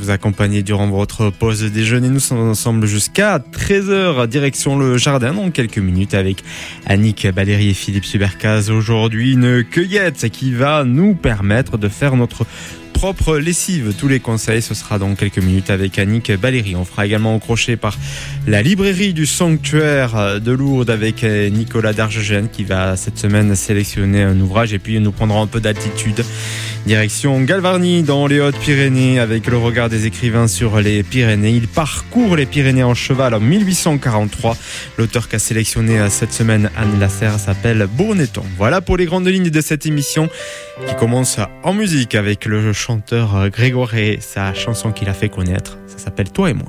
vous accompagner durant votre pause déjeuner. Nous sommes ensemble jusqu'à 13h, direction le jardin dans quelques minutes avec Annick Baléry et Philippe Subercaz. Aujourd'hui, une cueillette qui va nous permettre de faire notre propre lessive. Tous les conseils, ce sera dans quelques minutes avec Annick Baléry. On fera également au crochet par la librairie du sanctuaire de Lourdes avec Nicolas Dargegène qui va cette semaine sélectionner un ouvrage et puis nous prendra un peu d'altitude. Direction Galvarnie dans les Hautes-Pyrénées avec le regard des écrivains sur les Pyrénées. Il parcourt les Pyrénées en cheval en 1843. L'auteur qu'a sélectionné cette semaine Anne Lasserre s'appelle Bourneton. Voilà pour les grandes lignes de cette émission qui commence en musique avec le chanteur Grégoire et sa chanson qu'il a fait connaître. Ça s'appelle Toi et moi.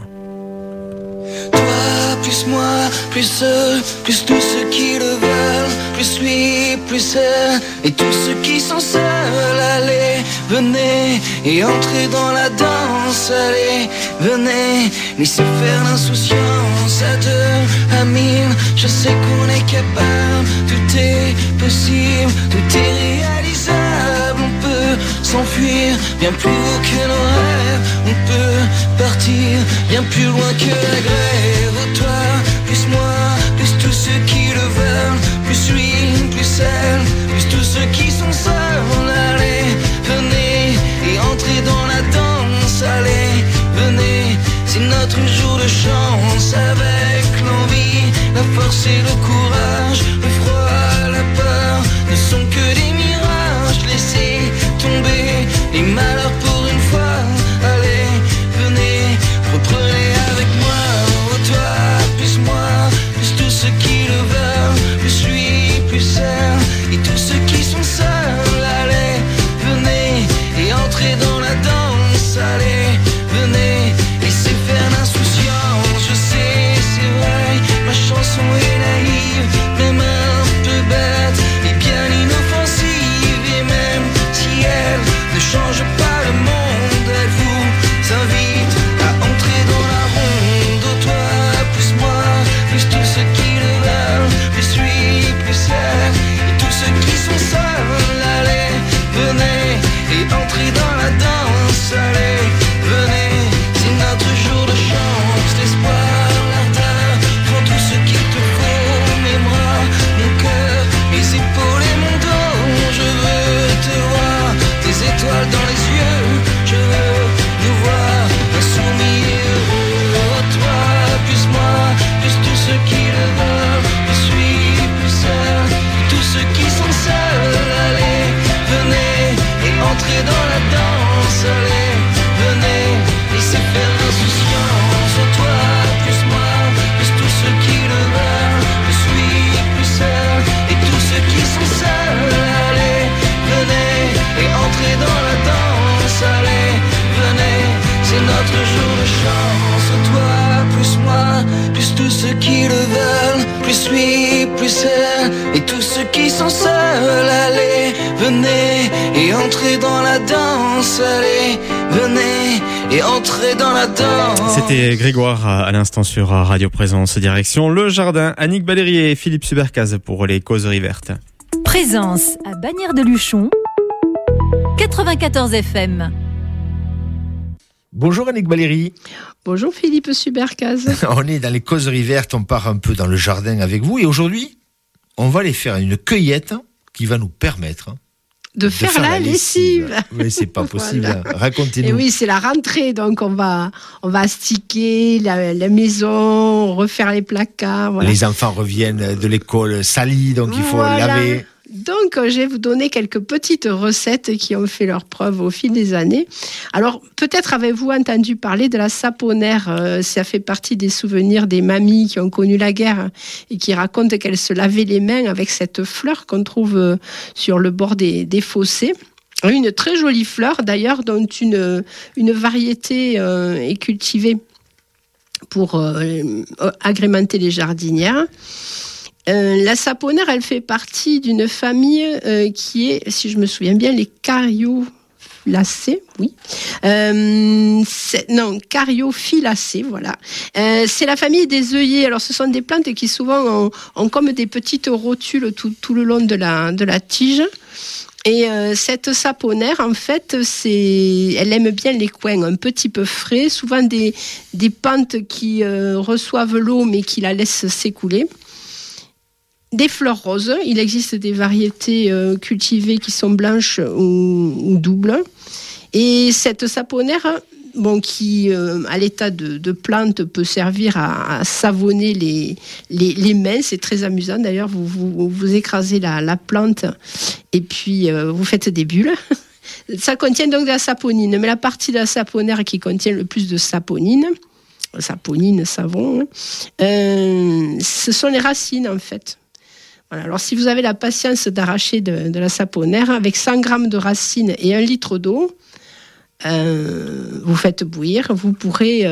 Toi, plus moi, plus eux, plus tous ceux qui le veulent, plus lui, plus elle, et tous ceux qui sont seuls. Allez, venez et entrez dans la danse. Allez, venez, laissez faire l'insouciance. À deux, à mille, je sais qu'on est capable. Tout est possible, tout est réalisable. On peut s'enfuir bien plus haut que nos rêves. On peut partir bien plus loin que la grève. Toi, plus moi, plus tous ceux qui le veulent, plus lui, plus elle, plus tous ceux qui sont seuls. Allez, venez et entrez dans la danse. Allez, venez, c'est notre jour de chance. Avec l'envie, la force et le courage, le froid, la peur ne sont que des mirages. Laissez tomber les malheurs pour une fois. Allez, venez, reprenez avec moi. Toi, plus moi, plus tous ceux qui le veulent, plus lui, plus elle, et tous ceux qui sont seuls. Allez, venez et entrez dans la danse. Allez, venez, laissez faire l'insouciance. Je sais, c'est vrai, ma chanson est naïve, même un peu bête, et bien inoffensive. Et même si elle ne change pas le monde, elle vous invite à entrer dans la ronde. Oh, toi, plus moi, plus tous ceux qui le veulent, plus lui, plus elle, et tous ceux qui sont seuls. Allez, venez et entrez dans la danse. Allez, venez, c'est notre jour de chance. L'espoir, l'ardeur, prends tout ce qu'il te faut. Mes bras, mon cœur, mes épaules et mon dos. Je veux te voir, tes étoiles dans les yeux. Je veux nous voir insoumis et heureux. Oh, toi, plus moi, plus tous ceux qui le veulent, plus lui, plus elle, tous ceux qui sont seuls. Allez, venez et entrez dans la danse. Allez, venez, laissez faire l'insouciance. Oh, toi, plus moi, plus tous ceux qui le veulent, plus lui, plus elle, et tous ceux qui sont seuls. Allez, venez et entrez dans la danse. Allez, venez, c'est notre jour de chance. Oh, toi, plus moi, plus tous ceux qui le veulent, plus lui, plus elle, et tous ceux qui sont seuls. Allez, venez et entrez dans la danse. Allez, venez et entrez dans la danse. C'était Grégoire à l'instant sur Radio Présence. Direction le jardin. Annick Baléry et Philippe Subercaz pour les causeries vertes. Présence à Bagnères-de-Luchon, 94 FM. Bonjour Annick Baléry. Bonjour Philippe Subercaz. On est dans les causeries vertes, on part un peu dans le jardin avec vous et aujourd'hui, on va aller faire une cueillette qui va nous permettre de faire la lessive. Mais c'est pas possible. Voilà. Racontez-nous. Et oui, c'est la rentrée, donc on va astiquer la maison, refaire les placards. Voilà. Les enfants reviennent de l'école salis, donc il faut laver. Donc, je vais vous donner quelques petites recettes qui ont fait leur preuve au fil des années. Alors, peut-être avez-vous entendu parler de la saponaire. Ça fait partie des souvenirs des mamies qui ont connu la guerre et qui racontent qu'elles se lavaient les mains avec cette fleur qu'on trouve sur le bord des fossés. Une très jolie fleur, d'ailleurs, dont une variété est cultivée pour agrémenter les jardinières. La saponaire, elle fait partie d'une famille qui est, si je me souviens bien, les Cariophyllaceae. Cariophyllacées, oui. Cariophyllacées, voilà. C'est la famille des œillets. Alors, ce sont des plantes qui souvent ont comme des petites rotules tout le long de la tige. Et cette saponaire, en fait, elle aime bien les coins un petit peu frais, souvent des pentes qui reçoivent l'eau mais qui la laissent s'écouler. Des fleurs roses, il existe des variétés cultivées qui sont blanches ou doubles. Et cette saponaire, qui à l'état de plante peut servir à savonner les mains, c'est très amusant d'ailleurs, vous écrasez la plante et puis vous faites des bulles. Ça contient donc de la saponine, mais la partie de la saponaire qui contient le plus de saponine, savon, ce sont les racines en fait. Voilà. Alors si vous avez la patience d'arracher de la saponaire, avec 100 grammes de racines et 1 litre d'eau, vous faites bouillir, vous pourrez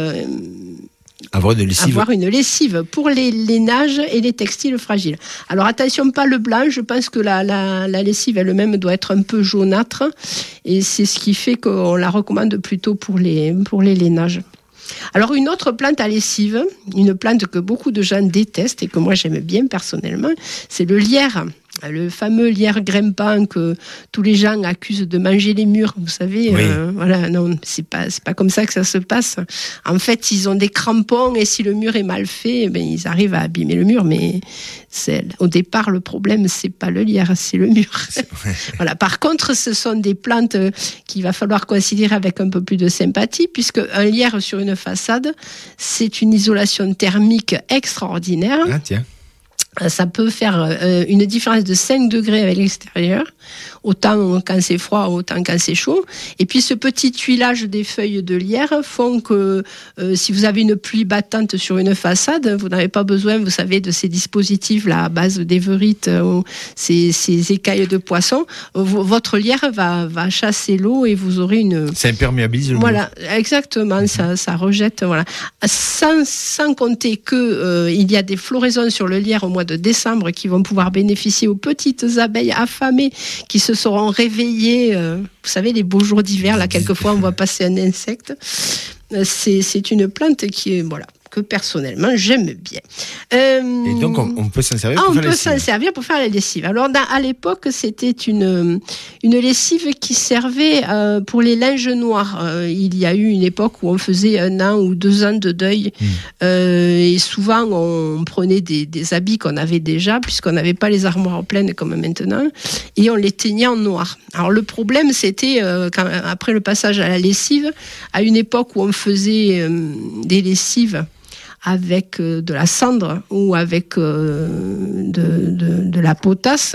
avoir une lessive pour les lainages et les textiles fragiles. Alors attention, pas le blanc, je pense que la lessive elle-même doit être un peu jaunâtre et c'est ce qui fait qu'on la recommande plutôt pour les lainages. Alors une autre plante à lessive, une plante que beaucoup de gens détestent et que moi j'aime bien personnellement, c'est le lierre. Le fameux lierre grimpant que tous les gens accusent de manger les murs, vous savez, oui. Non, c'est pas comme ça que ça se passe. En fait, ils ont des crampons et si le mur est mal fait, ils arrivent à abîmer le mur. Mais au départ, le problème, c'est pas le lierre, c'est le mur. Voilà. Par contre, ce sont des plantes qu'il va falloir considérer avec un peu plus de sympathie, puisque un lierre sur une façade, c'est une isolation thermique extraordinaire. Ah, tiens. Ça peut faire une différence de 5 degrés avec l'extérieur, autant quand c'est froid, autant quand c'est chaud. Et puis ce petit tuilage des feuilles de lierre font que si vous avez une pluie battante sur une façade, vous n'avez pas besoin, vous savez, de ces dispositifs là à base d'éverite ou ces écailles de poisson. Votre lierre va chasser l'eau et vous aurez ça imperméabilise le voilà, mur. Exactement, ça rejette. Voilà. Sans compter que il y a des floraisons sur le lierre au mois de décembre qui vont pouvoir bénéficier aux petites abeilles affamées qui se seront réveillées. Vous savez, les beaux jours d'hiver, là, quelquefois, on voit passer un insecte. C'est une plante qui est, que personnellement, j'aime bien. Et donc, on peut s'en servir pour faire la lessive. On peut s'en servir pour faire la lessive. Alors, à l'époque, c'était une lessive qui servait pour les linges noirs. Il y a eu une époque où on faisait 1 an ou 2 ans de deuil. Et souvent, on prenait des habits qu'on avait déjà, puisqu'on n'avait pas les armoires pleines comme maintenant, et on les teignait en noir. Alors, le problème, c'était, après le passage à la lessive, à une époque où on faisait des lessives avec de la cendre ou avec de la potasse.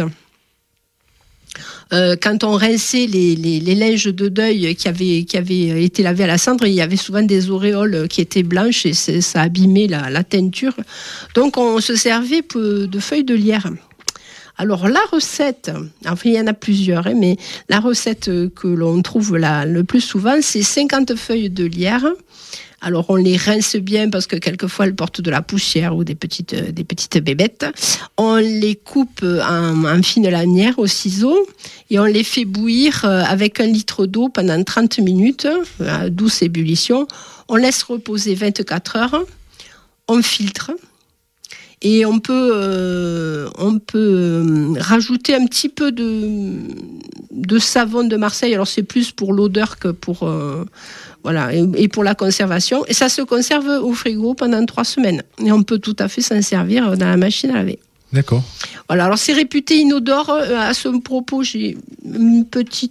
Quand on rinçait les linges de deuil qui avaient été lavés à la cendre, il y avait souvent des auréoles qui étaient blanches et ça abîmait la teinture. Donc on se servait de feuilles de lierre. Alors la recette, enfin il y en a plusieurs, mais la recette que l'on trouve le plus souvent, c'est 50 feuilles de lierre. Alors on les rince bien parce que quelquefois elles portent de la poussière ou des petites bébêtes. On les coupe en fines lanières au ciseau et on les fait bouillir avec 1 litre d'eau pendant 30 minutes à douce ébullition. On laisse reposer 24 heures. On filtre. Et on peut rajouter un petit peu de savon de Marseille. Alors c'est plus pour l'odeur que pour et pour la conservation. Et ça se conserve au frigo pendant 3 semaines. Et on peut tout à fait s'en servir dans la machine à laver. D'accord. Voilà. Alors c'est réputé inodore. À ce propos, j'ai un petit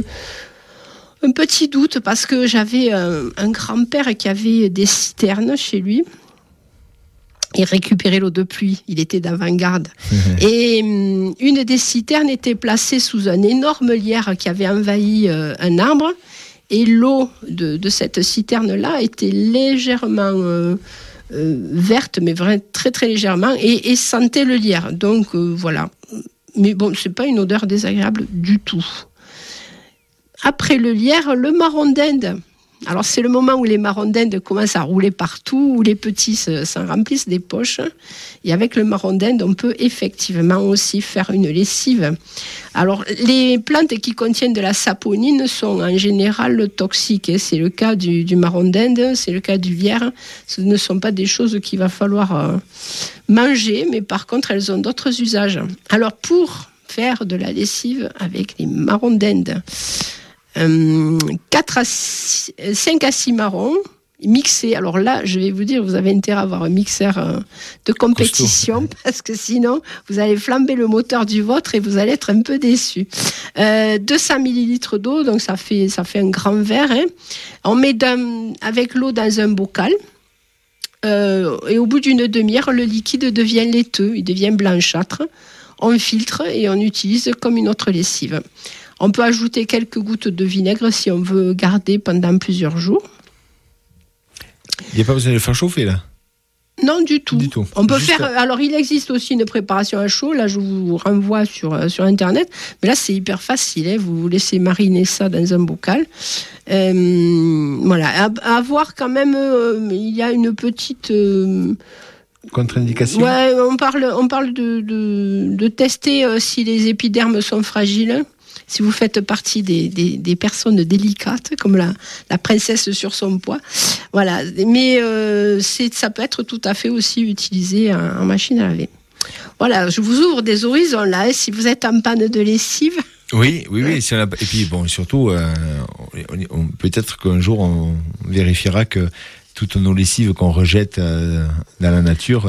doute parce que j'avais un grand-père qui avait des citernes chez lui. Il récupérait l'eau de pluie, il était d'avant-garde. Et une des citernes était placée sous un énorme lierre qui avait envahi un arbre. Et l'eau de cette citerne-là était légèrement verte, mais vraiment très très légèrement, et sentait le lierre. Donc voilà. Mais bon, c'est pas une odeur désagréable du tout. Après le lierre, le marron d'Inde. Alors c'est le moment où les marrons d'Inde commencent à rouler partout, où les petits s'en remplissent des poches. Et avec le marron d'Inde, on peut effectivement aussi faire une lessive. Alors les plantes qui contiennent de la saponine sont en général toxiques. C'est le cas du marron d'Inde, c'est le cas du lierre. Ce ne sont pas des choses qu'il va falloir manger, mais par contre elles ont d'autres usages. Alors pour faire de la lessive avec les marrons d'Inde, 5 à 6 marrons mixés. Alors là, je vais vous dire, vous avez intérêt à avoir un mixeur de compétition parce que sinon, vous allez flamber le moteur du vôtre et vous allez être un peu déçus. 200 millilitres d'eau, donc ça fait un grand verre. Hein. On met avec l'eau dans un bocal. Et au bout d'une demi-heure, le liquide devient laiteux, il devient blanchâtre. On filtre et on utilise comme une autre lessive. On peut ajouter quelques gouttes de vinaigre si on veut garder pendant plusieurs jours. Il n'y a pas besoin de le faire chauffer, là? Non, du tout. On peut Juste faire. Alors, il existe aussi une préparation à chaud. Là, je vous renvoie sur Internet. Mais là, c'est hyper facile. Hein. Vous laissez mariner ça dans un bocal. Voilà. À voir quand même, il y a une petite. Contre-indication. Ouais, on parle de tester si les épidermes sont fragiles. Si vous faites partie des personnes délicates, comme la princesse sur son poids. Voilà. Mais ça peut être tout à fait aussi utilisé en machine à laver. Voilà, je vous ouvre des horizons là. Si vous êtes en panne de lessive. Oui. Si on a... Et puis, bon, surtout, peut-être qu'un jour, on vérifiera que toutes nos lessives qu'on rejette dans la nature...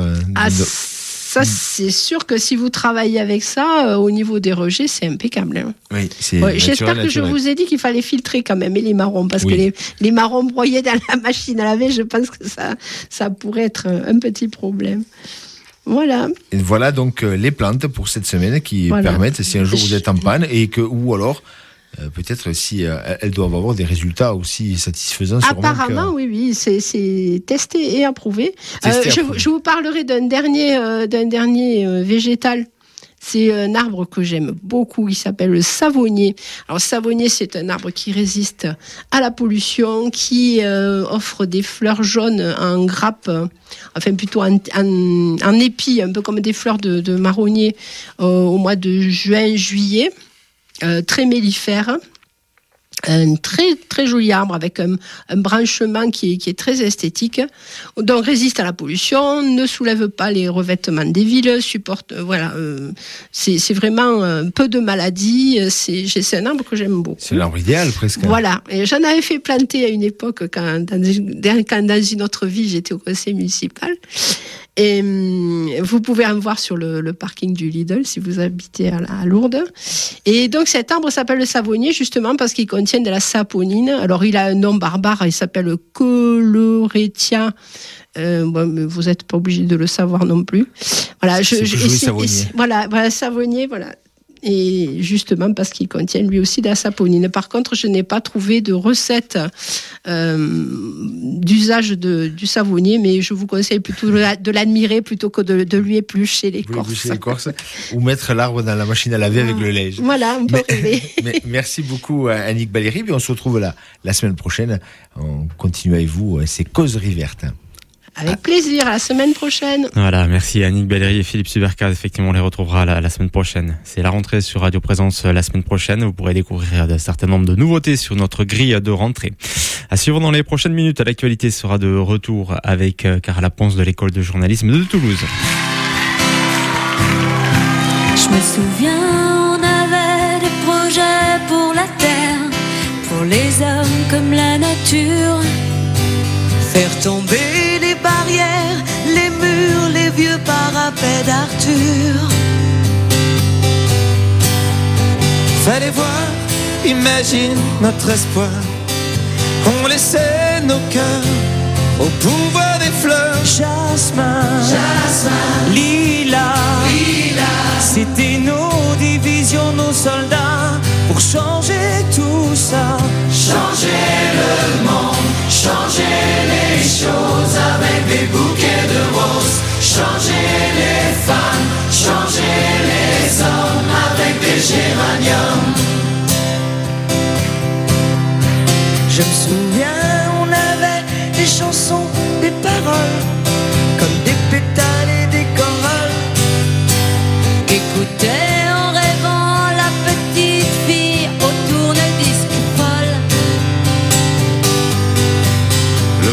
Ça, c'est sûr que si vous travaillez avec ça, au niveau des rejets, c'est impeccable. Hein. Oui, c'est j'espère que je vous ai dit qu'il fallait filtrer quand même les marrons, parce que les marrons broyés dans la machine à laver, je pense que ça pourrait être un petit problème. Voilà. Et voilà donc les plantes pour cette semaine qui permettent, si un jour vous êtes en panne, ou alors... peut-être si elles doivent avoir des résultats aussi satisfaisants. Apparemment, oui, c'est testé et approuvé. Je vous parlerai d'un dernier végétal. C'est un arbre que j'aime beaucoup, il s'appelle le savonnier. Alors, savonnier, c'est un arbre qui résiste à la pollution, qui offre des fleurs jaunes en grappe, enfin plutôt en épi, un peu comme des fleurs de marronnier au mois de juin-juillet. Très mellifère, un très très joli arbre avec un branchement qui est très esthétique, donc résiste à la pollution, ne soulève pas les revêtements des villes, supporte c'est vraiment peu de maladies, c'est un arbre que j'aime beaucoup. C'est l'arbre idéal presque. Voilà, et j'en avais fait planter à une époque quand dans une autre vie j'étais au conseil municipal. Et vous pouvez en voir sur le parking du Lidl si vous habitez à Lourdes. Et donc cet arbre s'appelle le savonnier justement parce qu'il contient de la saponine. Alors il a un nom barbare, il s'appelle Coloretia. Vous n'êtes pas obligé de le savoir non plus. Voilà, savonnier, voilà. Et justement parce qu'il contient lui aussi de la saponine. Par contre, je n'ai pas trouvé de recette d'usage du savonnier, mais je vous conseille plutôt de l'admirer plutôt que de lui éplucher l'écorce. Ou mettre l'arbre dans la machine à laver avec le lait. Voilà, on peut rêver. Merci beaucoup Annick Baléry. On se retrouve la semaine prochaine. On continue avec vous ces causeries vertes. Avec plaisir, à la semaine prochaine. Voilà, merci Annick Baléry et Philippe Subercaz. Effectivement, on les retrouvera la semaine prochaine. C'est la rentrée sur Radio Présence la semaine prochaine. Vous pourrez découvrir un certain nombre de nouveautés sur notre grille de rentrée. À suivre dans les prochaines minutes, l'actualité sera de retour avec Carla Ponce de l'école de journalisme de Toulouse. Je me souviens, on avait des projets pour la terre, pour les hommes comme la nature. Faire tomber les barrières, les murs, les vieux parapets d'Arthur. Fallait voir, imagine notre espoir. On laissait nos cœurs au pouvoir des fleurs. Jasmin, Lila, c'était nos divisions, nos soldats, pour changer tout ça. changer le monde, changer les choses avec des bouquets de roses. Changer les femmes, changer les hommes avec des géraniums. Je me souviens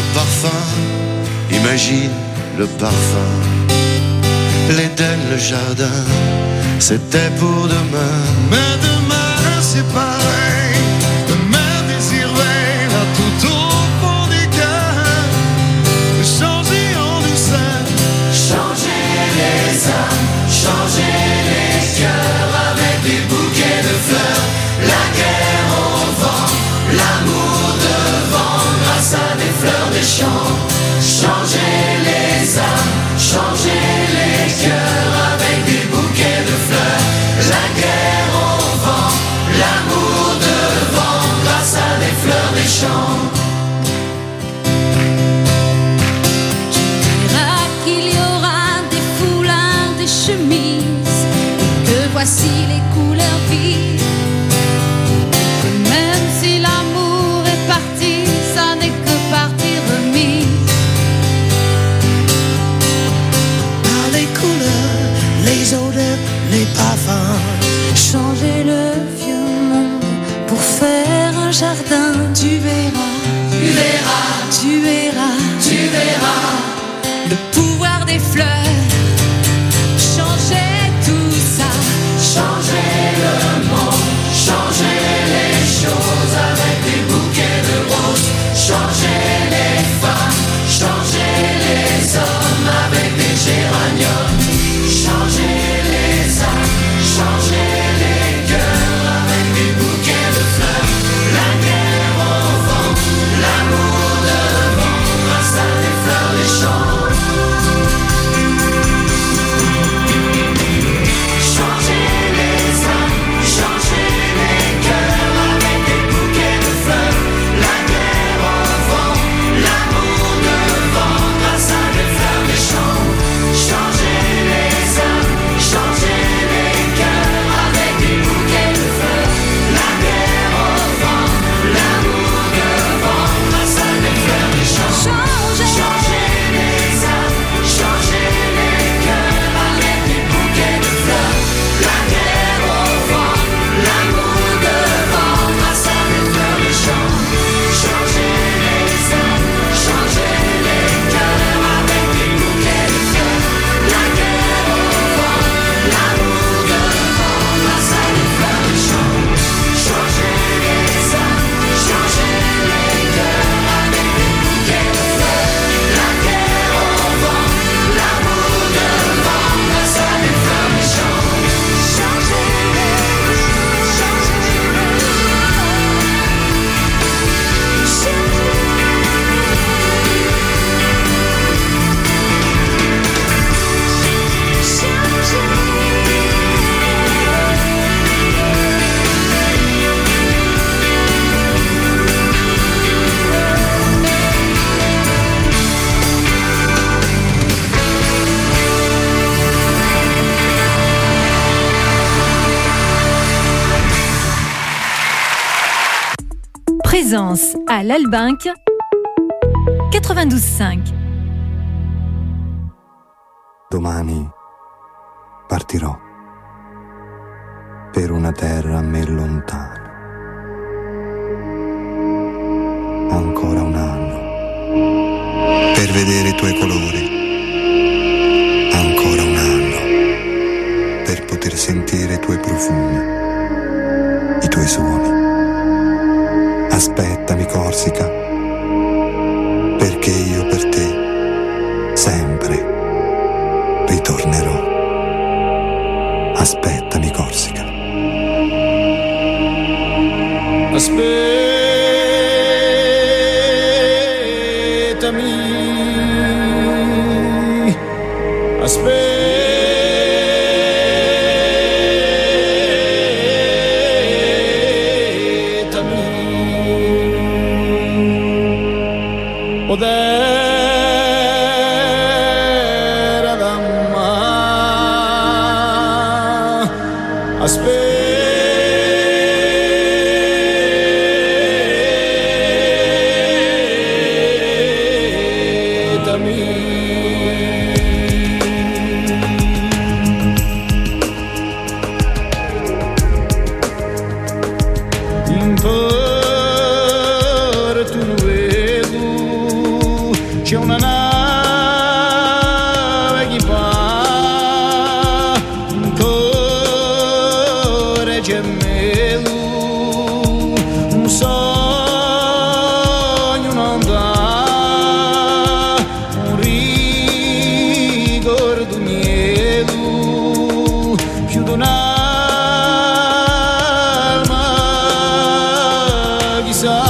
parfum, imagine le parfum. L'Éden, le jardin, c'était pour demain. Mais demain c'est pareil, le même désir veille là tout au fond des cœurs. Changer en douceur, changer les âmes, changer les cœurs avec des bouquets de fleurs. La guerre au vent, l'amour devant, grâce à des fleurs des champs. Changer les âmes, changer les cœurs avec des bouquets de fleurs. La guerre au vent, l'amour devant, grâce à des fleurs des champs. Tu verras qu'il y aura des foulards, des chemises, que voici les couleurs vives. Que même si l'amour est parti, ça n'est que partie remise. Par les couleurs, les odeurs, les parfums. Changer le vieux monde pour faire un jardin. Tu verras, tu verras, tu verras, tu verras le pouvoir des fleurs. Changer tout ça, Changer le monde, changer les choses avec des bouquets de roses. Changer les femmes, changer les hommes avec des géraniums. Changer les âmes, changer les cœurs avec des bouquets de fleurs. La guerre au vent, l'amour devant, grâce à des fleurs des champs. Changer les âmes, changer les cœurs avec des bouquets de fleurs. La guerre au vent, l'amour devant, grâce à des fleurs des champs. Changer les âmes, changer les cœurs avec des bouquets de fleurs. La guerre au vent, l'amour devant, grâce à des fleurs des champs. Changer les âmes, changer les cœurs avec des bouquets de fleurs. La guerre au vent, l'amour devant, grâce à des fleurs des champs. Changer les âmes, changer les cœurs avec des bouquets de fleurs. La guerre au vent, l'amour devant, grâce à des fleurs des champs. Changer les âmes, changer les cœurs avec des bouquets de fleurs. La guerre au vent, l'amour devant, grâce à des fleurs des champs. Changer les Présence à l'Albinque 92.5. Domani partirò per una terra a me lontana. Ancora un anno per vedere i tuoi colori. Ancora un anno per poter sentire i tuoi profumi, i tuoi suoni. Aspettami, Corsica, perché io per te sempre ritornerò. Aspettami, Corsica. Aspettami, aspettami, poder d'amar, c'è una nave che va, un cuore gemello, un sogno non dà, un ricordo mielo, più di un'alma chissà.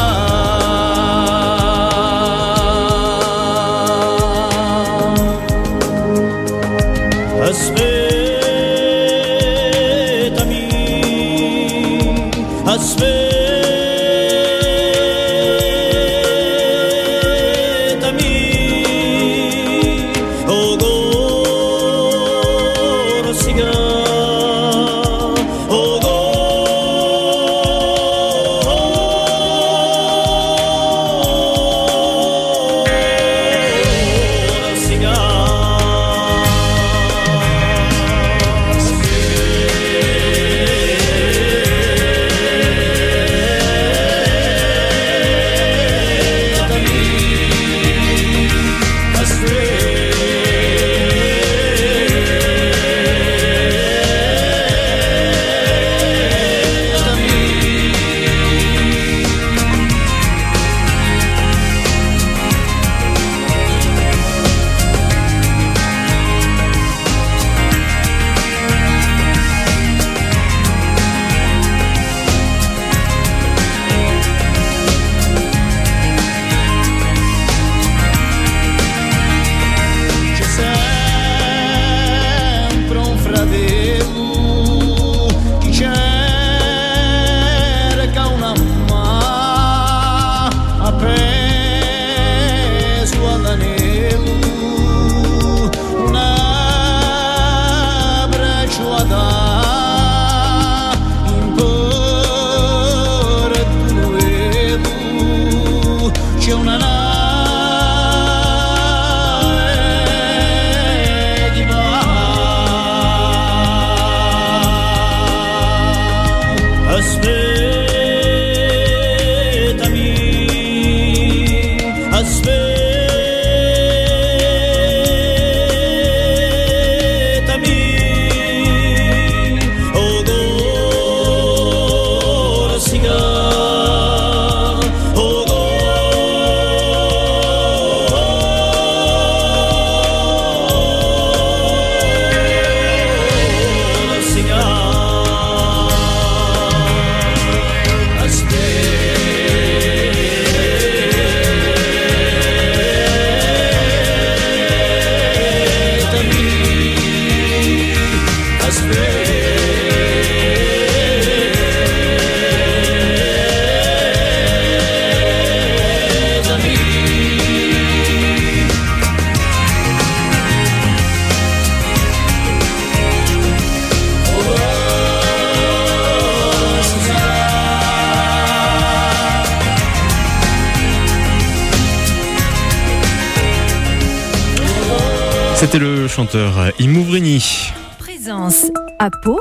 C'était le chanteur Imouvrini. Présence à Pau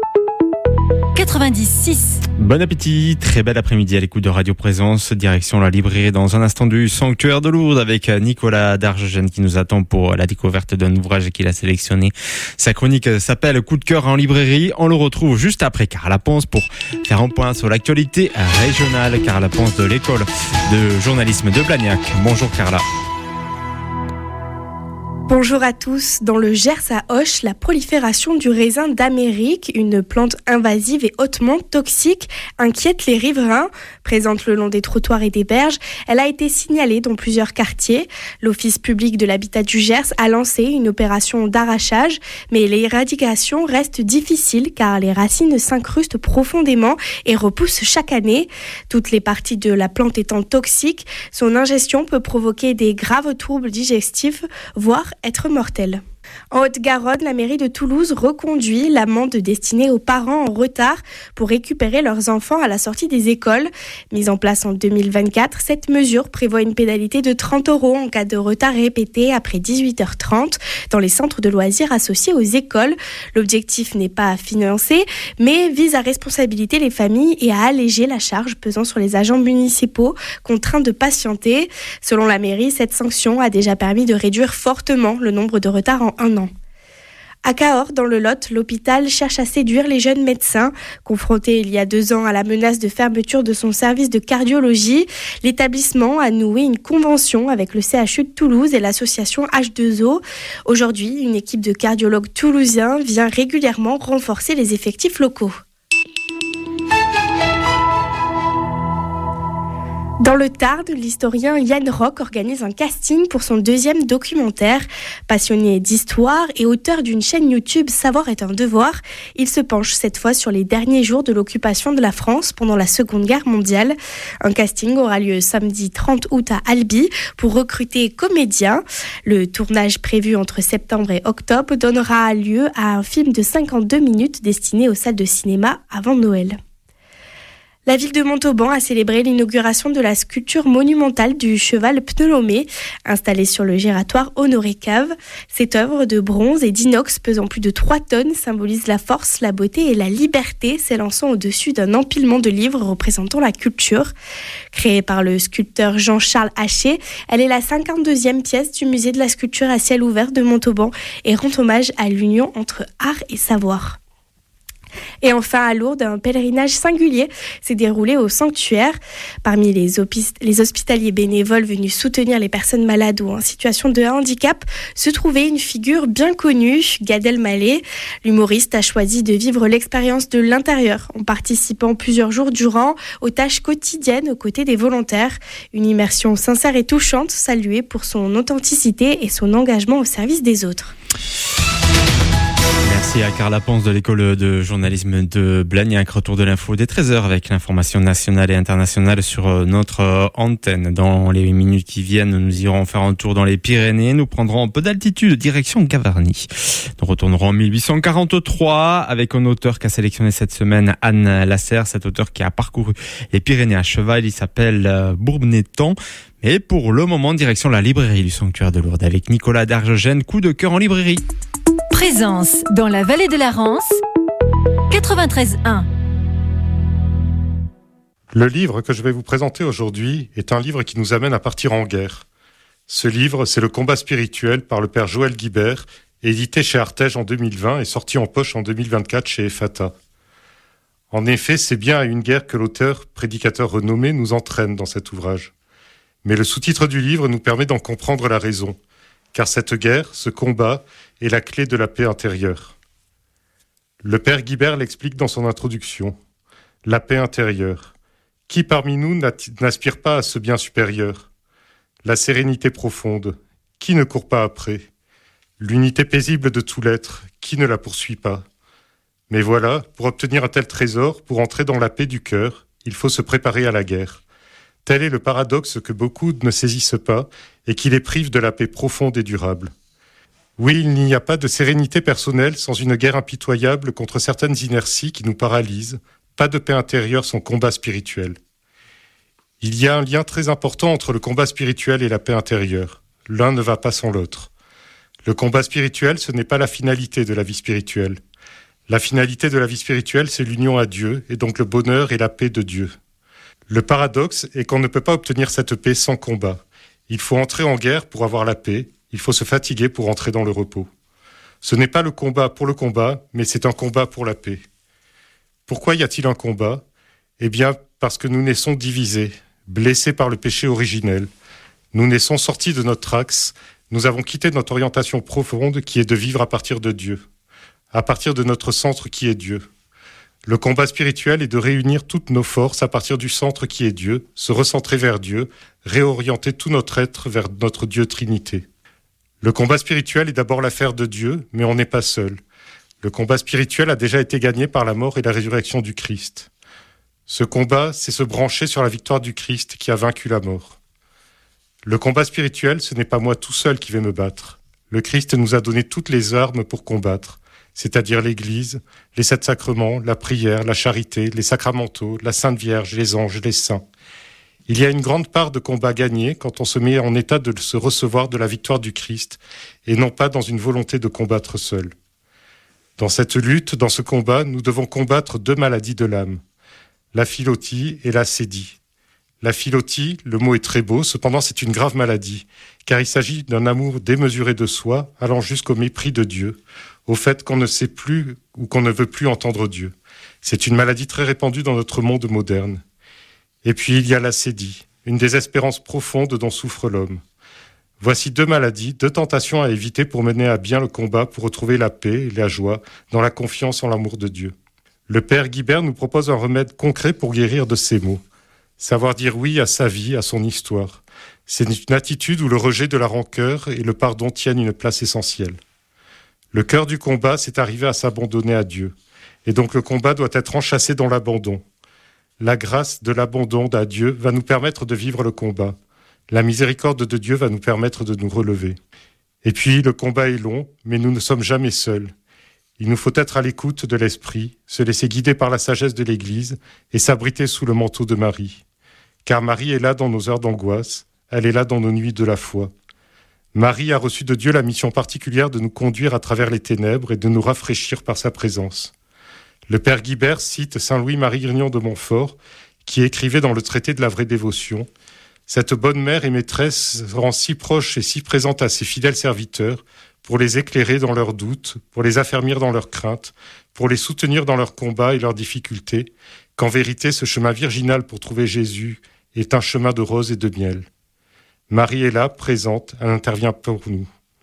96. Bon appétit, très bel après-midi à l'écoute de Radio Présence, direction la librairie dans un instant du Sanctuaire de Lourdes avec Nicolas Dargegène qui nous attend pour la découverte d'un ouvrage qu'il a sélectionné. Sa chronique s'appelle Coup de cœur en librairie. On le retrouve juste après Carla Ponce pour faire un point sur l'actualité régionale. Carla Ponce de l'école de journalisme de Blagnac. Bonjour Carla. Bonjour à tous. Dans le Gers à Auch, la prolifération du raisin d'Amérique, une plante invasive et hautement toxique, inquiète les riverains. Présente le long des trottoirs et des berges, elle a été signalée dans plusieurs quartiers. L'Office public de l'habitat du Gers a lancé une opération d'arrachage, mais l'éradication reste difficile car les racines s'incrustent profondément et repoussent chaque année. Toutes les parties de la plante étant toxiques, son ingestion peut provoquer des graves troubles digestifs, voire être mortelle. En Haute-Garonne, la mairie de Toulouse reconduit l'amende destinée aux parents en retard pour récupérer leurs enfants à la sortie des écoles. Mise en place en 2024, cette mesure prévoit une pénalité de 30 € en cas de retard répété après 18h30 dans les centres de loisirs associés aux écoles. L'objectif n'est pas à financer, mais vise à responsabiliser les familles et à alléger la charge pesant sur les agents municipaux contraints de patienter. Selon la mairie, cette sanction a déjà permis de réduire fortement le nombre de retards en un an. À Cahors, dans le Lot, l'hôpital cherche à séduire les jeunes médecins. Confronté il y a 2 ans à la menace de fermeture de son service de cardiologie, l'établissement a noué une convention avec le CHU de Toulouse et l'association H2O. Aujourd'hui, une équipe de cardiologues toulousains vient régulièrement renforcer les effectifs locaux. Dans le Tarn, l'historien Yann Rock organise un casting pour son 2e documentaire. Passionné d'histoire et auteur d'une chaîne YouTube Savoir est un devoir, il se penche cette fois sur les derniers jours de l'occupation de la France pendant la Seconde Guerre mondiale. Un casting aura lieu samedi 30 août à Albi pour recruter comédiens. Le tournage prévu entre septembre et octobre donnera lieu à un film de 52 minutes destiné aux salles de cinéma avant Noël. La ville de Montauban a célébré l'inauguration de la sculpture monumentale du cheval Ptolomée, installée sur le giratoire Honoré Cave. Cette œuvre de bronze et d'inox pesant plus de 3 tonnes symbolise la force, la beauté et la liberté, s'élançant au-dessus d'un empilement de livres représentant la culture. Créée par le sculpteur Jean-Charles Haché, elle est la 52e pièce du musée de la sculpture à ciel ouvert de Montauban et rend hommage à l'union entre art et savoir. Et enfin, à Lourdes, un pèlerinage singulier s'est déroulé au sanctuaire. Parmi les hospitaliers bénévoles venus soutenir les personnes malades ou en situation de handicap, se trouvait une figure bien connue, Gad Elmaleh. L'humoriste a choisi de vivre l'expérience de l'intérieur en participant plusieurs jours durant aux tâches quotidiennes aux côtés des volontaires. Une immersion sincère et touchante, saluée pour son authenticité et son engagement au service des autres. Merci à Carla Ponce de l'école de journalisme de Blagnac. Retour de l'info dès 13h avec l'information nationale et internationale sur notre antenne. Dans les minutes qui viennent, nous irons faire un tour dans les Pyrénées. Nous prendrons un peu d'altitude direction Gavarnie. Nous retournerons en 1843 avec un auteur qu'a sélectionné cette semaine, Anne Lasserre. Cet auteur qui a parcouru les Pyrénées à cheval, il s'appelle Bournetan. Mais pour le moment, direction la librairie du Sanctuaire de Lourdes avec Nicolas Dargegène. Coup de cœur en librairie. Présence dans la vallée de la Rance, 93.1. Le livre que je vais vous présenter aujourd'hui est un livre qui nous amène à partir en guerre. Ce livre, c'est Le combat spirituel par le père Joël Guibert, édité chez Artege en 2020 et sorti en poche en 2024 chez Ephata. En effet, c'est bien à une guerre que l'auteur, prédicateur renommé, nous entraîne dans cet ouvrage. Mais le sous-titre du livre nous permet d'en comprendre la raison. Car cette guerre, ce combat, est la clé de la paix intérieure. Le père Guibert l'explique dans son introduction. La paix intérieure. Qui parmi nous n'aspire pas à ce bien supérieur ? La sérénité profonde. Qui ne court pas après ? L'unité paisible de tout l'être. Qui ne la poursuit pas ? Mais voilà, pour obtenir un tel trésor, pour entrer dans la paix du cœur, il faut se préparer à la guerre. Tel est le paradoxe que beaucoup ne saisissent pas et qui les prive de la paix profonde et durable. Oui, il n'y a pas de sérénité personnelle sans une guerre impitoyable contre certaines inerties qui nous paralysent, pas de paix intérieure sans combat spirituel. Il y a un lien très important entre le combat spirituel et la paix intérieure. L'un ne va pas sans l'autre. Le combat spirituel, ce n'est pas la finalité de la vie spirituelle. La finalité de la vie spirituelle, c'est l'union à Dieu et donc le bonheur et la paix de Dieu. Le paradoxe est qu'on ne peut pas obtenir cette paix sans combat. Il faut entrer en guerre pour avoir la paix, il faut se fatiguer pour entrer dans le repos. Ce n'est pas le combat pour le combat, mais c'est un combat pour la paix. Pourquoi y a-t-il un combat ? Eh bien, parce que nous naissons divisés, blessés par le péché originel. Nous naissons sortis de notre axe, nous avons quitté notre orientation profonde qui est de vivre à partir de Dieu, à partir de notre centre qui est Dieu. Le combat spirituel est de réunir toutes nos forces à partir du centre qui est Dieu, se recentrer vers Dieu, réorienter tout notre être vers notre Dieu Trinité. Le combat spirituel est d'abord l'affaire de Dieu, mais on n'est pas seul. Le combat spirituel a déjà été gagné par la mort et la résurrection du Christ. Ce combat, c'est se brancher sur la victoire du Christ qui a vaincu la mort. Le combat spirituel, ce n'est pas moi tout seul qui vais me battre. Le Christ nous a donné toutes les armes pour combattre, c'est-à-dire l'Église, les 7 sacrements, la prière, la charité, les sacramentaux, la Sainte Vierge, les anges, les saints. Il y a une grande part de combat gagné quand on se met en état de se recevoir de la victoire du Christ et non pas dans une volonté de combattre seul. Dans cette lutte, dans ce combat, nous devons combattre 2 maladies de l'âme, la philotie et la cédie. La philotie, le mot est très beau, cependant c'est une grave maladie, car il s'agit d'un amour démesuré de soi, allant jusqu'au mépris de Dieu, au fait qu'on ne sait plus ou qu'on ne veut plus entendre Dieu. C'est une maladie très répandue dans notre monde moderne. Et puis il y a la cédie, une désespérance profonde dont souffre l'homme. Voici 2 maladies, 2 tentations à éviter pour mener à bien le combat, pour retrouver la paix et la joie dans la confiance en l'amour de Dieu. Le Père Guibert nous propose un remède concret pour guérir de ces maux. Savoir dire oui à sa vie, à son histoire. C'est une attitude où le rejet de la rancœur et le pardon tiennent une place essentielle. Le cœur du combat, c'est arriver à s'abandonner à Dieu. Et donc le combat doit être enchâssé dans l'abandon. La grâce de l'abandon à Dieu va nous permettre de vivre le combat. La miséricorde de Dieu va nous permettre de nous relever. Et puis le combat est long, mais nous ne sommes jamais seuls. Il nous faut être à l'écoute de l'Esprit, se laisser guider par la sagesse de l'Église et s'abriter sous le manteau de Marie. Car Marie est là dans nos heures d'angoisse, elle est là dans nos nuits de la foi. Marie a reçu de Dieu la mission particulière de nous conduire à travers les ténèbres et de nous rafraîchir par sa présence. Le Père Guibert cite saint Louis-Marie Grignon de Montfort, qui écrivait dans le traité de la vraie dévotion « Cette bonne mère et maîtresse rend si proche et si présente à ses fidèles serviteurs pour les éclairer dans leurs doutes, pour les affermir dans leurs craintes, pour les soutenir dans leurs combats et leurs difficultés, qu'en vérité ce chemin virginal pour trouver Jésus est un chemin de roses et de miel. Marie est là, présente, elle intervient pour nous. »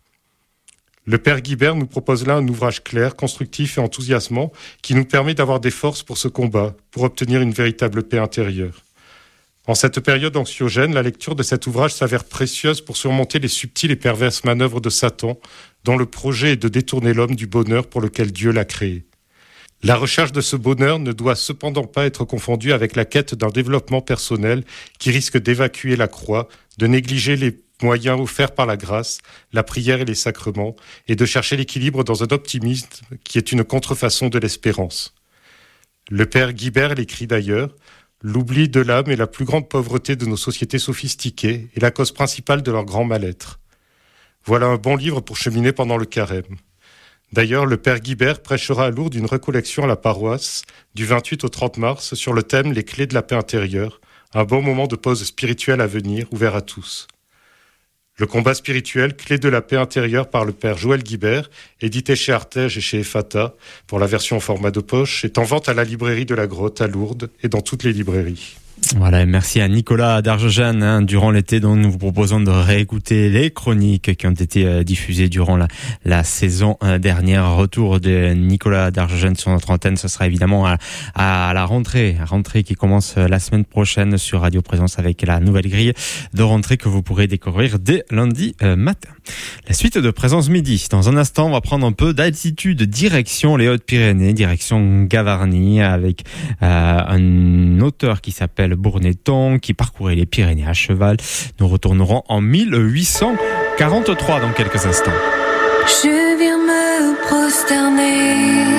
Le Père Guibert nous propose là un ouvrage clair, constructif et enthousiasmant qui nous permet d'avoir des forces pour ce combat, pour obtenir une véritable paix intérieure. En cette période anxiogène, la lecture de cet ouvrage s'avère précieuse pour surmonter les subtiles et perverses manœuvres de Satan, dont le projet est de détourner l'homme du bonheur pour lequel Dieu l'a créé. La recherche de ce bonheur ne doit cependant pas être confondue avec la quête d'un développement personnel qui risque d'évacuer la croix, de négliger les moyens offerts par la grâce, la prière et les sacrements, et de chercher l'équilibre dans un optimisme qui est une contrefaçon de l'espérance. Le Père Guibert l'écrit d'ailleurs « L'oubli de l'âme est la plus grande pauvreté de nos sociétés sophistiquées et la cause principale de leur grand mal-être. » Voilà un bon livre pour cheminer pendant le carême. D'ailleurs, le Père Guibert prêchera à Lourdes une recollection à la paroisse du 28 au 30 mars sur le thème « Les clés de la paix intérieure », un bon moment de pause spirituelle à venir, ouvert à tous. Le combat spirituel, clé de la paix intérieure par le Père Joël Guibert, édité chez Artege et chez Ephata, pour la version en format de poche, est en vente à la librairie de la Grotte à Lourdes et dans toutes les librairies. Voilà, et merci à Nicolas Darjogène. Durant l'été, donc, nous vous proposons de réécouter les chroniques qui ont été diffusées durant la saison dernière. Retour de Nicolas Darjogène sur notre antenne, ce sera évidemment à la rentrée qui commence la semaine prochaine sur Radio Présence avec la nouvelle grille de rentrée que vous pourrez découvrir dès lundi matin. La suite de Présence Midi. Dans un instant, on va prendre un peu d'altitude, direction les Hautes-Pyrénées, direction Gavarnie, avec un auteur qui s'appelle Bourneton, qui parcourait les Pyrénées à cheval. Nous retournerons en 1843 dans quelques instants. Je viens me prosterner.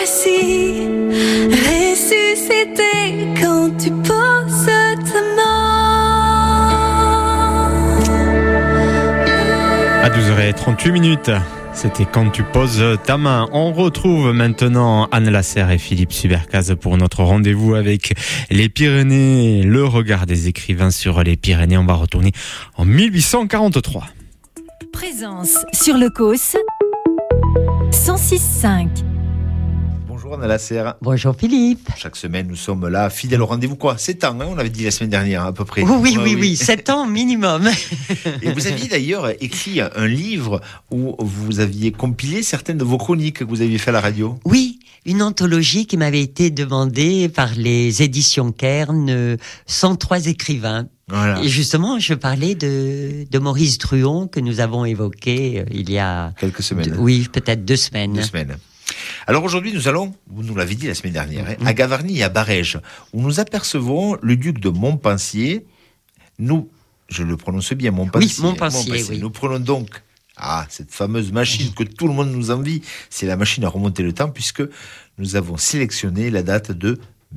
voici ressuscité quand tu poses ta main. À 12h38, c'était quand tu poses ta main. On retrouve maintenant Anne Lasserre et Philippe Subercaz pour notre rendez-vous avec les Pyrénées. Le regard des écrivains sur les Pyrénées. On va retourner en 1843. Présence sur le Causse 106.5. Bonjour Anne Lasserre. Bonjour Philippe. Chaque semaine, nous sommes là, fidèles au rendez-vous. 7 ans, on avait dit la semaine dernière, à peu près. Oui, 7 ans minimum. Et vous aviez d'ailleurs écrit un livre où vous aviez compilé certaines de vos chroniques que vous aviez fait à la radio. Oui, une anthologie qui m'avait été demandée par les éditions Kern, 103 écrivains. Voilà. Et justement, je parlais de Maurice Druon que nous avons évoqué il y a... quelques semaines. Oui, peut-être 2 semaines. 2 semaines. Alors aujourd'hui, nous allons, vous nous l'avez dit la semaine dernière, à Gavarnie et à Barèges, où nous apercevons le duc de Montpensier. Nous, je le prononce bien, Montpensier. Oui, Montpensier, oui. Nous prenons donc cette fameuse machine que tout le monde nous envie. C'est la machine à remonter le temps, puisque nous avons sélectionné la date de